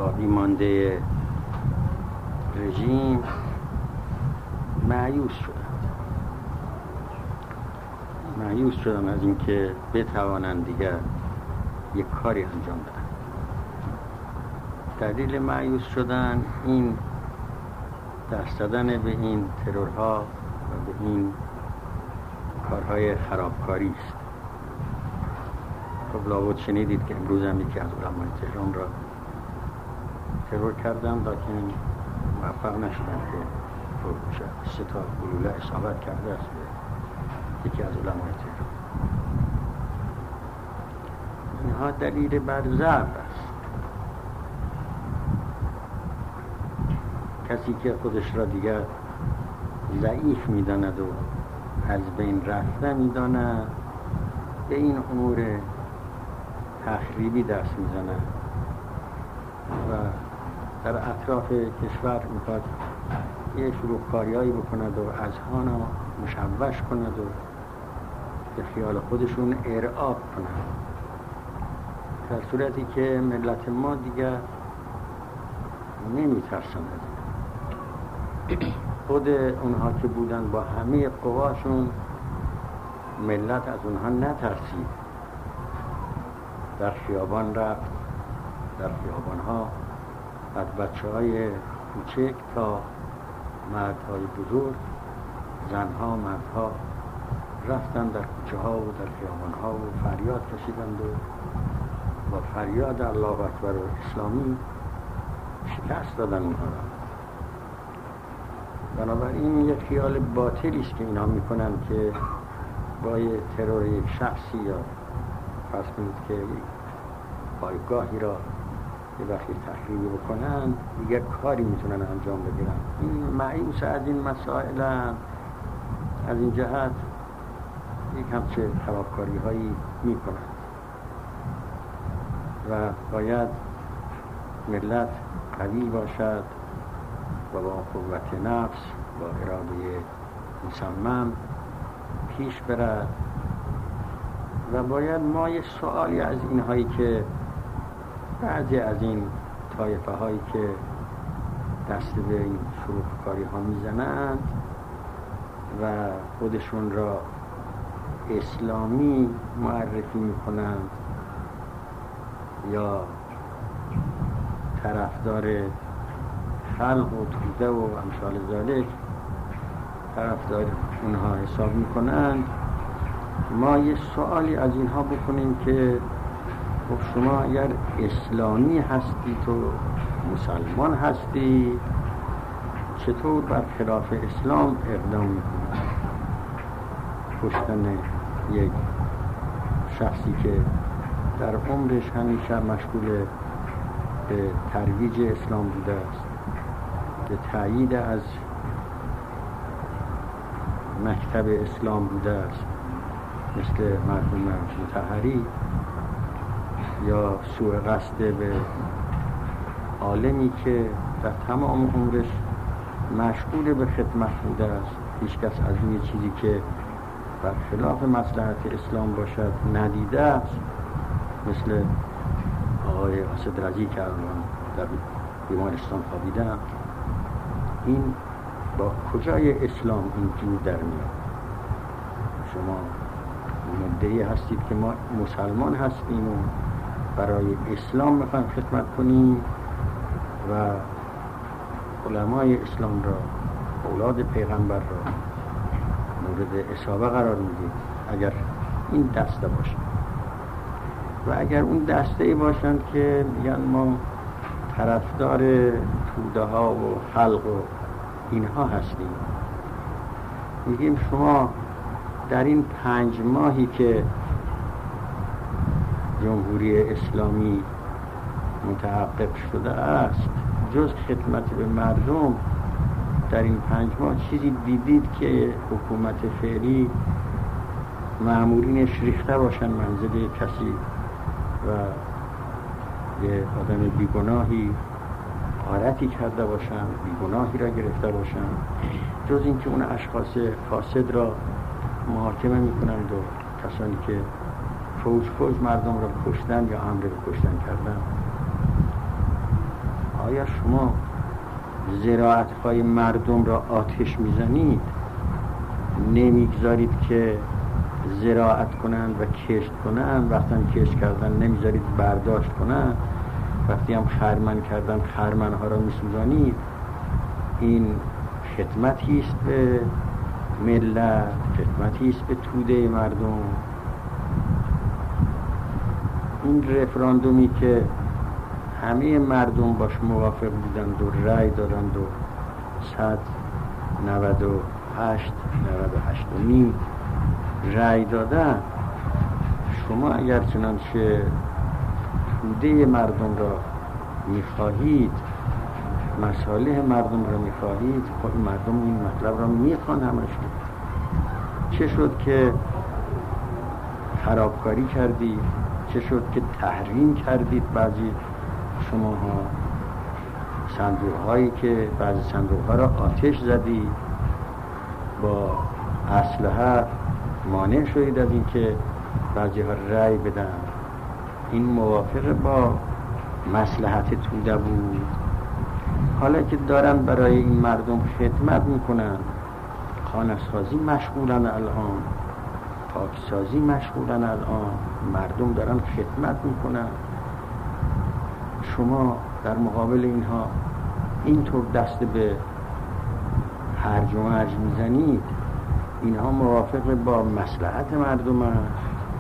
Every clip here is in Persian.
باقی مانده رژیم مایوس شدن از اینکه بتوانند دیگر یک کاری انجام دهند. دلیل مایوس شدن این دست دادن به این ترورها و به این کارهای خرابکاری است. خب لابد شنیدید که امروز هم یکی از علمای تهران را ترور کردن، لیکن موفق نشدن که 3 تا گلوله اصابت کرده است به یکی از علمای تهران. اینها دلیل بر ضعف است. کسی که خودش را دیگر ضعیف می‌داند و از بین رفته می‌داند به این امور تخریبی دست می‌زند و در اطراف کشور می‌خواد یه شلوغ‌کاری‌هایی بکند و اذهان را مشوش کند و به خیال خودشون ارعاب کند، در صورتی که ملت ما دیگر نمی‌ترسند. خود اونها که بودن با همه قواشون، ملت از اونها نترسید، در خیابان رفت، در خیابان‌ها از بچه‌های کوچک تا مردهای بزرگ، زنها، مردها رفتن در کوچه‌ها و در خیابان‌ها و فریاد کشیدند و با فریاد الله اکبر و اسلامی شکست دادن اونها را. بنابراین یک خیال باطلی است که اینا میکنن که با ترور یک شخصی یا فرض کنید که یک پایگاهی را یه وقتی تخریبی بکنن دیگر کاری میتونن انجام بگیرن. این مایوس از این مسائل از این جهت یک همچه خرابکاری هایی میکنن و باید ملت قوی باشد و با قوت نفس، با اراده مصمم پیش برد و باید ما یه سوالی از اینهایی که بعضی از این طایفه هایی که دست به این شروعکاری ها میزنند و خودشون را اسلامی معرفی میکنند یا طرفدار خلق و توده و امثال ذالک طرفدار اونها حساب میکنند، ما یه سوالی از اینها بکنیم که خب شما اگر اسلامی هستید و مسلمان هستید چطور بر خلاف اسلام اقدام میکنید؟ کشتن یک شخصی که در عمرش همیشه مشغول به ترویج اسلام بوده است، به تأیید از مکتب اسلام بوده است، مثل مرحوم مطهری، یا سوء قصد به عالمی که در تمام عمرش مشغول به خدمت بوده است. هیچ کس از این چیزی که بر خلاف مصلحت اسلام باشد ندیده است، مثل آقای اسد رضی که الان در بیمارستان خوابیدن. این با کجای اسلام این جور در میاد؟ شما مدعی هستید که ما مسلمان هستیم و برای اسلام میخوایم خدمت کنیم و علمای اسلام را، اولاد پیغمبر را مورد اصابه قرار میدید. اگر این دسته باشن و اگر اون دسته باشن که میگن ما طرفدار توده ها و خلق و اینها هستیم، میگیم شما در این 5 ماهی که جمهوری اسلامی متحقق شده است جز خدمت به مردم در این 5 ماه چیزی دیدید که حکومت فعلی مأمورینش ریخته باشن منزل کسی و یه آدم بیگناهی غارتی کرده باشن، بیگناهی را گرفته باشن، جز اینکه اون اشخاص فاسد را محاکمه میکنند و کسانی که فوج مردم را کشتن یا امر به کشتن کردن آیا شما زراعت‌های مردم را آتش میزنید؟ نمیگذارید که زراعت کنند و کشت کنند، وقتی کشت کردن نمیذارید برداشت کنند، وقتی هم خرمن کردن خرمنها را میسوزانید. این خدمتی است به ملت، خدمتی است به توده مردم. این رفراندومی که همه مردم باش موافق بودند و رأی دادند و 198.5 رأی دادن، شما اگر چنانچه توده مردم را میخواهید، مصالح مردم را میخواهید، خب مردم این مطلب را میخوان همشون. چه شد که خرابکاری کردید؟ چه شد که تحریم کردید بعضی شماها صندوق هایی که بعضی صندوق ها را آتش زدید، با اسلحه مانع شدید از این که بعضی ها رأی بدن؟ این موافق با مصلحت توده بود. حالا که دارن برای این مردم خدمت میکنن، خانه‌سازی مشغولن، الان پاکسازی مشغولن، الان مردم دارن خدمت میکنن، شما در مقابل اینها اینطور دست به هرج و مرج میزنید؟ اینها موافق با مصلحت مردم هست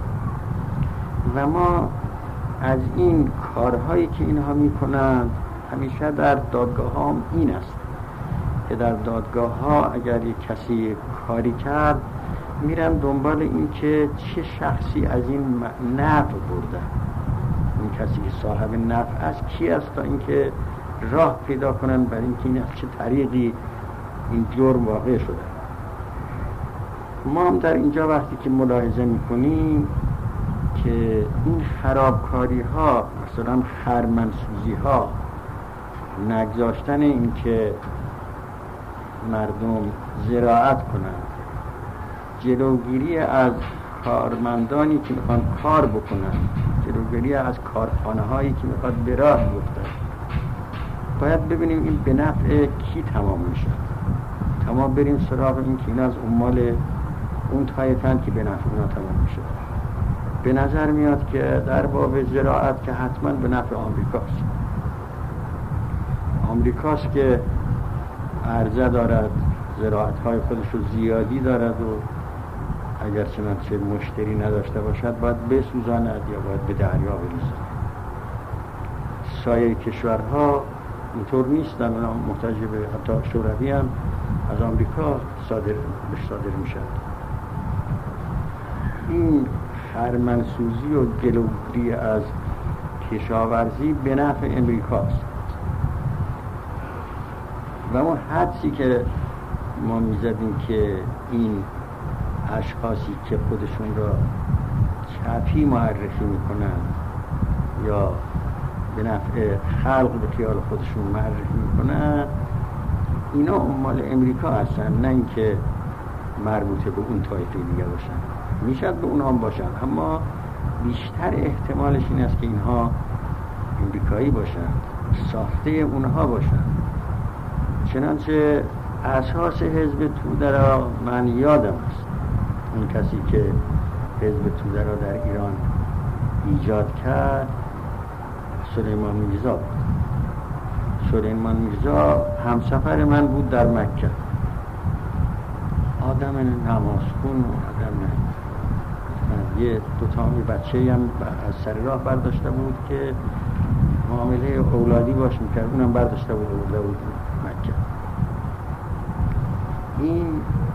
و ما از این کارهایی که اینها میکنند همیشه در دادگاه ها هم این است که در دادگاه ها اگر یک کسی کاری کرد میرن دنبال این که چه شخصی از این نفع برده، این کسی که صاحب نفع است کی است، تا اینکه راه پیدا کنن برای اینکه این از چه طریقی این جرم واقع شده. ما هم در اینجا وقتی که ملاحظه میکنیم که این خرابکاری ها، مثلا خرمنسوزی ها، نگذاشتن این که مردم زراعت کنند، جلوگیری از کارمندانی که میخوان کار بکنن، جلوگیری از کارخانه هایی که میخواد به راه بیفتد، باید ببینیم این به نفع کی تمام میشه. تمام بریم سراغ این که این از عمال اون طایفن که به نفع اونا تمام میشه. به نظر میاد که در باب زراعت که حتما به نفع آمریکاست. آمریکاست که عرضه دارد، زراعت های خودش رو زیادی دارد و اگر چنانچه مشتری نداشته باشد باید بسوزاند یا باید به دریا بریزد. سایر کشورها اینطور نیستن، اونا محتاج به حتی شوروی هم از آمریکا صادر میشد. این خرمنسوزی و جلوگیری از کشاورزی به نفع امریکاست و اون حدسی که ما میزدیم که این اشخاصی که خودشون را چپی معرفی میکنن یا به نفع خلق به خیال خودشون معرفی میکنن، اینا عمال امریکا هستن، نه اینکه مربوطه به اون طایفه دیگه باشن. میشد به اونها هم باشن، اما بیشتر احتمالش این است که اینها امریکایی باشن، ساخته اونها باشن. چنانچه اساس حزب توده را من یادم است، اون کسی که حزب توده را در ایران ایجاد کرد سلیمان میرزا بود. سلیمان میرزا همسفر من بود در مکه، آدم نمازخون و آدم یه دوتامی بچه هم از سر راه برداشته بود که معامله اولادی باش میکرد، اونم برداشته بود و بود مکه. این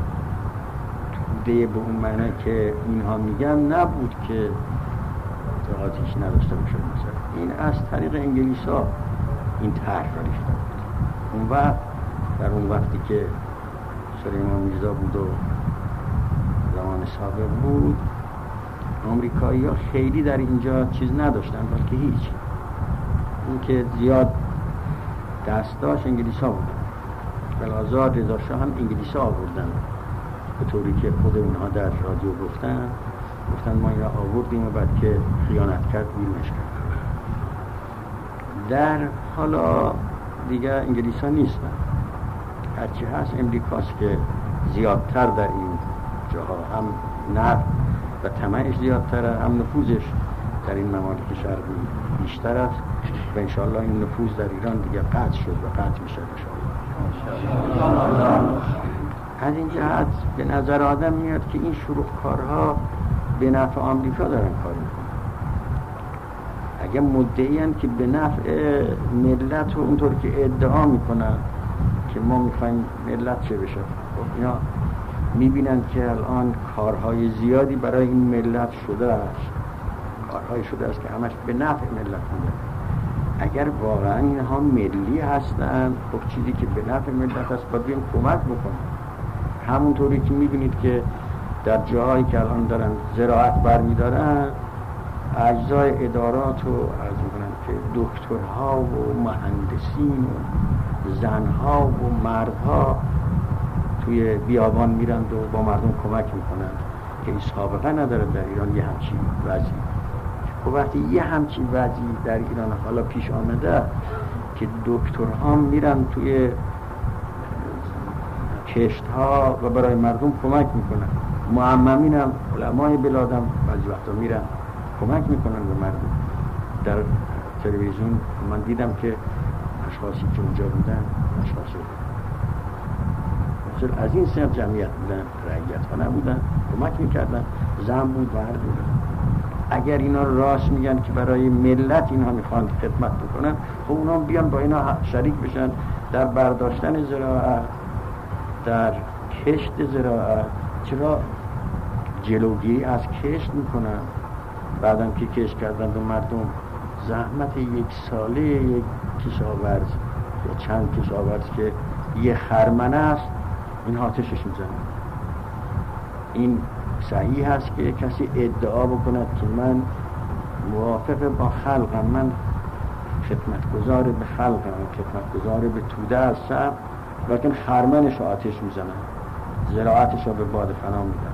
توده به اون معنی که اینها میگن نبود که آتیش نداشته باشه. این از طریق انگلیس ها این طرح را ریخته بود. اون وقت در اون وقتی که سلیمان میرزا بود و زمان سابق بود، آمریکایی ها خیلی در اینجا چیز نداشتن، بلکه هیچ. این که زیاد دست داشت انگلیس ها بودن. بلازار رضا شاه هم انگلیس ها آوردن، به طوری که خود اونها در رادیو گفتن ما اینا آوردیم و بعد که خیانت کرد بیرونش کرد. در حالا دیگه انگلیس ها نیستن، هرچی هست امریکاست که زیادتر در این جاها هم نفت و طمعش زیادتره، هم نفوذش در این ممالک شرقی بیشتر است و انشاءالله این نفوذ در ایران دیگه قطع شد و قطع میشه انشاءالله. از این جهت به نظر آدم میاد که این شروعکارها به نفع آمریکا دارن کار میکنن. اگه مدعیان که به نفع ملت و اونطور که ادعا میکنن که ما میخوایم ملت چه بشه، خب اینا میبینن که الان کارهای زیادی برای این ملت شده است، کارهای شده است که همش به نفع ملت بوده. اگر واقعا اینها ملی هستن، خب چیزی که به نفع ملت است باید بیم کمک بکنن. همونطوری که میبینید که در جاهایی که الان دارن زراعت برمیدارن، اجزای ادارات رو عرض میکنن که دکترها و مهندسین و زنها و مردها توی بیابان میرند و با مردم کمک میکنن که این سابقه نداره در ایران یه همچین وضعی. و وقتی یه همچین وضعی در ایران حالا پیش آمده که دکترها میرن توی کشت ها و برای مردم کمک میکنن، معممین هم علمای بلادم بعضی وقتا میرن کمک میکنن به مردم. در تلویزیون من دیدم که اشخاصی که اونجا بودن، اشخاص مثل از این سمت جمعیت بودن، رعیت ها نبودن، کمک میکردن، زن بود و مرد بود. اگر اینا راست میگن که برای ملت اینها میخوان خدمت بکنن، خب اونا بیان با اینا شریک بشن در برداشتن زراعت، در کشت زراعت. چرا جلوگیری از کشت میکنن؟ بعدم که کشت کردن به مردم زحمت یک ساله یک کشاورز یا چند کشاورز که یه خرمنه است، این آتشش میزنن. این صحیح هست که کسی ادعا بکند که من موافق با خلقم، من خدمتگزار به خلقم، خدمتگزار به توده هستم، لیکن خرمنش آتش میزنن، زراعتش رو به باد فنا میدن.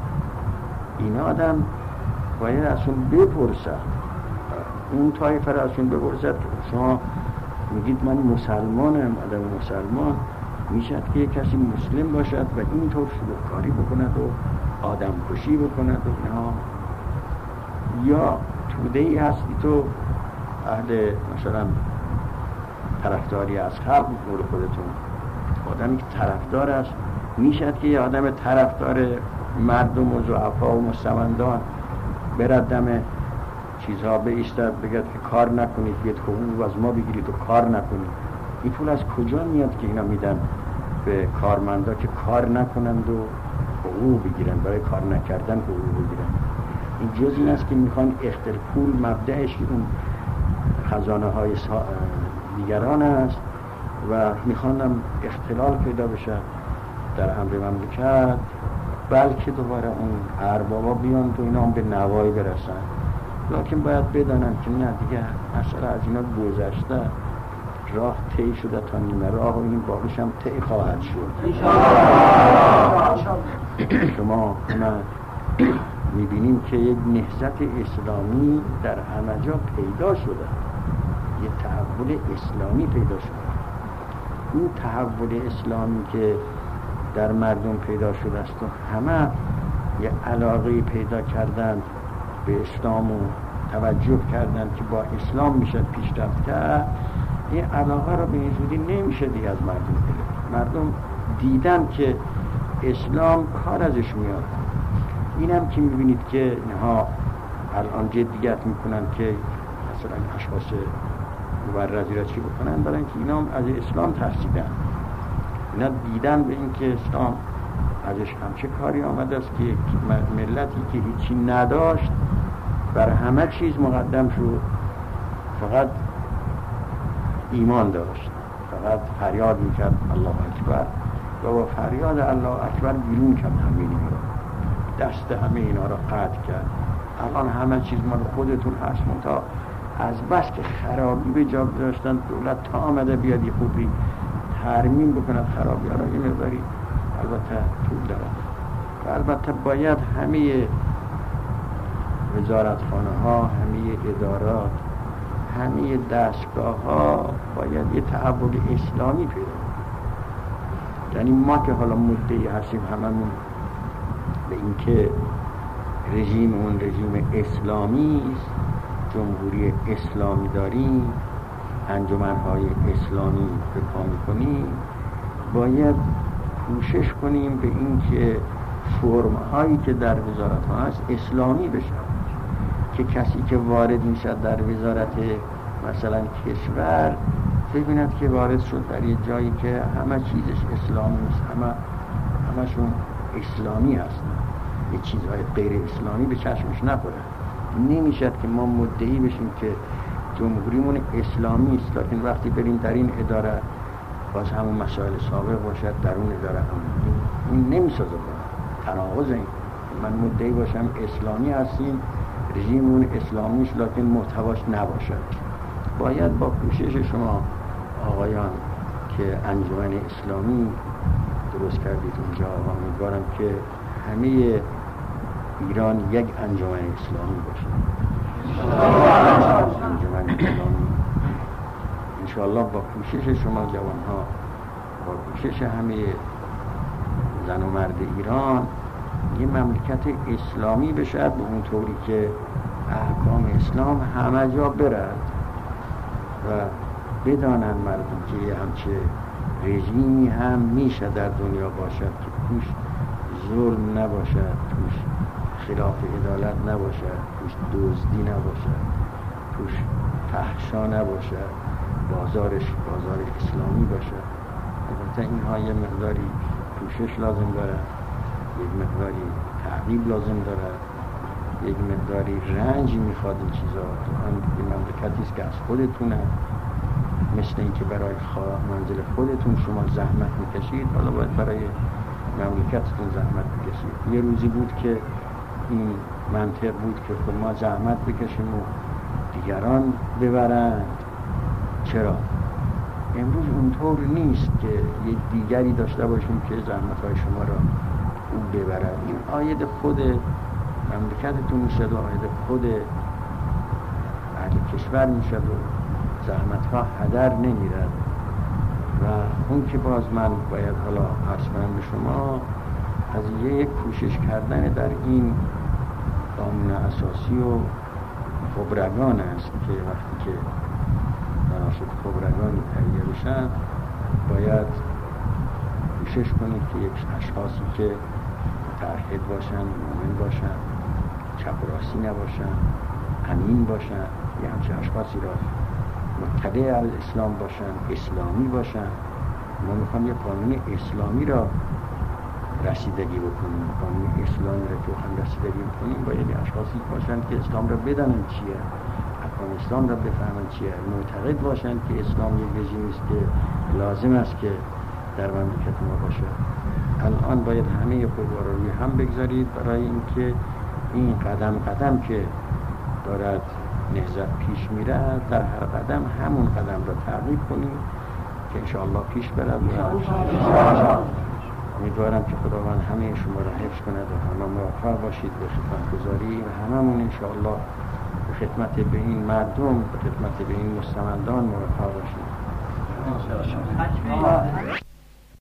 این آدم باید از اون بپرسد، اون طایفه را از اون بپرسد که شما میگید من مسلمانم، آدم مسلمان میشد که یک کسی مسلم باشد و اینطور شلوغکاری بکند و آدم کشی بکند و اینها، یا توده ای هستی تو اهل مثلا طرفداری از خلق مورد خودتون، آدمی که طرفدار است میشد که یه آدم طرفدار مردم و ضعفا و مستمندان برد دم چیزها بایستد بگد که کار نکنید، بیاد حقوق از ما بگیرید و کار نکنید. این پول از کجا میاد که اینا میدن به کارمندا که کار نکنند و حقوق بگیرن، برای کار نکردن حقوق بگیرن؟ این جز این است که میخوان پول مبدأش اون خزانه های دیگران است و میخوانم اختلال پیدا بشه در امر مملکت، بلکه دوباره اون اربابا بیان تو اینا هم به نوایی برسن. لکن باید بدانن که نه دیگه مسئله از اینا گذشته، راه طی شده تا نیمه راه و این باقیش هم طی خواهد شد. شما میبینیم که یک نهضت اسلامی در همه جا پیدا شده، یک تحول اسلامی پیدا شده. این تحول اسلامی که در مردم پیدا شده است و همه یه علاقه پیدا کردن به اسلام و توجه کردن که با اسلام میشه پیشرفت کرد، این علاقه رو به این زودی نمیشه دیگه از مردم گرفت. مردم دیدن که اسلام کار ازش میاد. اینم که میبینید که اینها الان جدیت میکنن که مثلا اشخاص مبرزی را چی بکنن، برای اینکه اینا هم از اسلام ترسیدن. اینا دیدن به این که اسلام ازش همچه کاری آمده است که ملتی که هیچی نداشت بر همه چیز مقدم شد، فقط ایمان داشت، فقط فریاد میکرد الله اکبر و با فریاد الله اکبر بیرون کرد همه اینا رو، دست همه اینا رو قطع کرد. الان همه چیز مال خودتون هست، منتها از بس که خرابی به جا داشتن، دولت تا آمده بیاد یه خوبی ترمیم بکند خرابی ها را، یه مقداری البته طول دارد و البته باید همه وزارتخانه ها، همه ادارات، همه دستگاه ها باید یه تحول اسلامی پیدا کنه. یعنی ما که حالا مدعی هستیم هممون به اینکه رژیم اون رژیم اسلامی است، جمهوری اسلامی داریم، انجمنهای اسلامی به پا می‌کنیم، باید کوشش کنیم به اینکه فرم‌هایی که در وزارت ها هست اسلامی بشن، که کسی که وارد میشد در وزارت مثلا کشور ببیند که وارد شد در یه جایی که همه چیزش اسلامی است، همشون اسلامی هستن، یه چیزهای غیر اسلامی به چشمش نخوره. نمیشد که ما مدعی بشیم که جمهوریمون اسلامی است، لیکن وقتی بریم در این اداره باز همون مسائل سابق باشد، در اون اداره این نمیسازه. تناقض این من مدعی باشم اسلامی هستیم، رژیممون اسلامی است، لیکن محتواش نباشد. باید با کوشش شما آقایان که انجمن اسلامی درست کردید اونجا، امیدوارم که همه ایران یک انجمن اسلامی باشه، انجمن اسلامی انشاءالله با کوشش شما جوانها، با کوشش همه زن و مرد ایران یه مملکت اسلامی بشه، به اون طوری که احکام اسلام همه جا برد و بدانن مردم که همچه رژیمی هم میشه در دنیا باشد که توش ظلم نباشد، توش خلاف عدالت نباشد، توش دزدی نباشد، توش فحشا نباشد، بازار اسلامی باشد. البته اینها یه مقداری کوشش لازم داره، یک مقداری تعقیب لازم داره، یک مقداری رنج میخواد این چیزا. این مملکتی است که از خودتونه، مثل این که برای منزل خودتون شما زحمت میکشید، حالا باید برای مملکتتون زحمت بکشید. یه روزی بود که این منطق بود که خب ما زحمت بکشیم و دیگران ببرند. چرا؟ امروز اونطور نیست که یه دیگری داشته باشیم که زحمت‌های شما را اون ببرد. این عاید خود مملکتتون میشد و عاید خود اهل کشور میشد و زحمت‌ها هدر نمیرد. و اون که باز من باید حالا عرض کنم به شما، از یک کوشش کردن در این قانون اساسی و خبرگان است که وقتی که مناسب خبرگانی تهیه بشن باید کوشش کنید که یک اشخاصی که متعهد باشن، مؤمن باشن، چپ و راستی نباشن، امین باشن، یه همچه اشخاصی را مطلع علی اسلام باشن، اسلامی باشن. ما میخوام یه قانون اسلامی را رسیدگی بکنیم. قانون اسلامی را که هم رسیدگی بکنیم باید اشخاصی باشن که اسلام را بدانن چیه، احکام اسلام را بفهمن چیه، معتقد باشن که اسلام یک رژیمی است که لازم است که در مملکت ما باشه. الان باید همه قوا را روی هم بگذارید برای اینکه این قدم که دارد نهضت پیش میره، در هر قدم همون قدم را تعقیب کنیم که انشاءالله پیش برد. امیدوارم که خداوند همه شما را حفظ کند و همه موفق باشید به خدمتگزاری و هممون انشاءالله به خدمت به این مردم، به خدمت به این مستمندان موفق باشید.